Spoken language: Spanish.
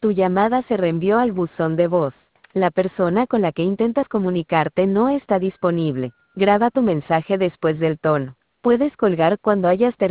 Tu llamada se reenvió al buzón de voz. La persona con la que intentas comunicarte no está disponible. Graba tu mensaje después del tono. Puedes colgar cuando hayas terminado.